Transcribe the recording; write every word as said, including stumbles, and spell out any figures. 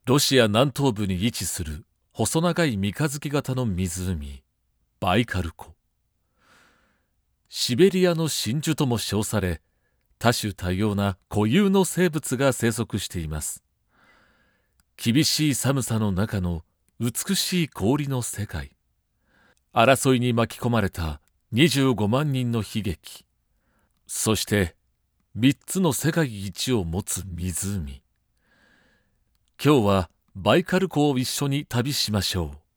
ロシア南東部に位置する細長い三日月型の湖、バイカル湖。シベリアの真珠とも称され、多種多様な固有の生物が生息しています。厳しい寒さの中の美しい氷の世界。争いに巻き込まれたにじゅうごまんにんの悲劇。そして三つの世界一を持つ湖。今日はバイカル湖を一緒に旅しましょう。